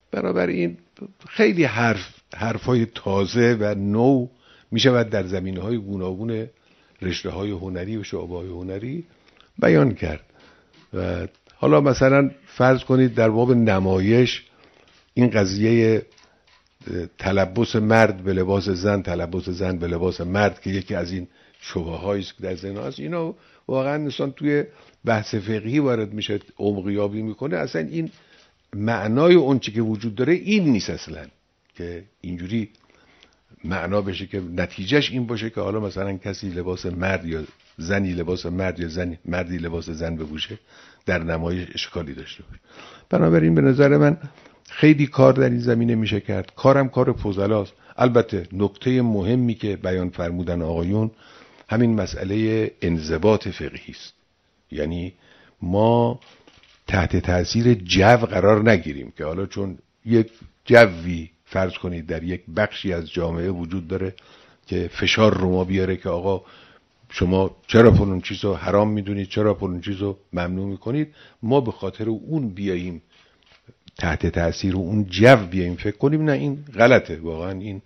بنابراین خیلی حرفای تازه و نو می شود در زمینه‌های گوناگون رشته‌های هنری و شعبه‌های هنری بیان کرد. و حالا مثلا فرض کنید در باب نمایش این قضیه تلبس مرد به لباس زن، تلبس زن به لباس مرد که یکی از این شبهه‌هایی است که در ذهن هست، اینا واقعا انسان توی بحث فقهی وارد میشه، عمقیابی میکنه، اصلا این معنای اون چی که وجود داره این نیست اصلا که اینجوری معنا بشه که نتیجهش این باشه که حالا مثلا کسی لباس مرد یا زنی لباس مرد یا مردی لباس زن بپوشه در نمایش اشکالی داشته باشه. بنابراین به نظر من خیلی کار در این زمینه میشه کرد. کارم کار فضلاست. البته نکته مهمی که بیان فرمودن آقایون همین مسئله انضباط فقهی است. یعنی ما تحت تاثیر جو قرار نگیریم که حالا چون یک جوی فرض کنید در یک بخشی از جامعه وجود داره که فشار رو ما بیاره که آقا شما چرا فلان چیزو حرام میدونید، چرا فلان چیزو ممنوع میکنید، ما به خاطر اون بیاییم تحت تاثیر اون جو بیاییم فکر کنیم، نه این غلطه. واقعا این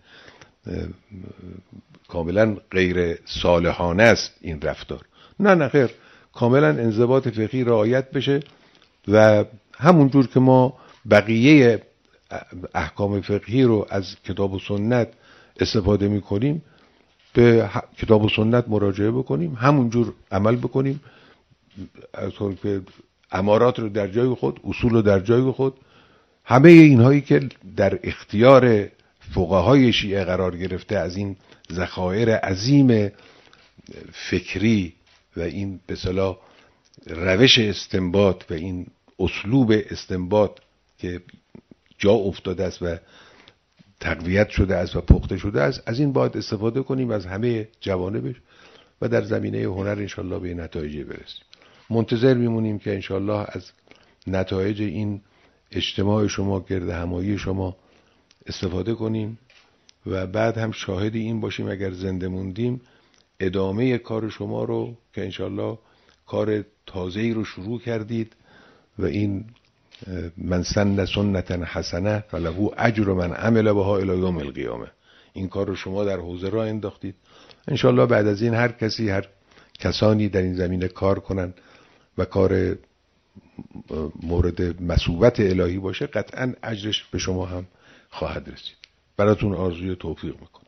کاملا غیر صالحانه است این رفتار. نه خیر، کاملا انضباط فقهی رعایت بشه و همونجور که ما بقیه احکام فقهی رو از کتاب و سنت استفاده میکنیم به کتاب و سنت مراجعه بکنیم، همونجور عمل بکنیم، از طور که امارات رو در جای خود، اصول رو در جای خود، همه اینهایی که در اختیار فقهای شیعه قرار گرفته از این ذخایر عظیم فکری و این به اصطلاح روش استنباط و این اسلوب استنباط که جا افتاده است و تقویت شده است و پخته شده است، از این باید استفاده کنیم از همه جوانبش و در زمینه هنر انشالله به نتایجی برسیم. منتظر میمونیم که انشالله از نتایج این اجتماع شما، گرد همایی شما استفاده کنیم و بعد هم شاهد این باشیم اگر زنده موندیم ادامه کار شما رو که انشالله کار تازه‌ای رو شروع کردید و این من سن سنتا حسنه فله اجر من عمل بها الی یوم القیامه، این کار رو شما در حوزه راه انداختید. انشالله بعد از این هر کسانی در این زمینه کار کنن و کار مورد مثوبت الهی باشه قطعا اجرش به شما هم خواهد رسید. براتون آرزوی توفیق میکنم.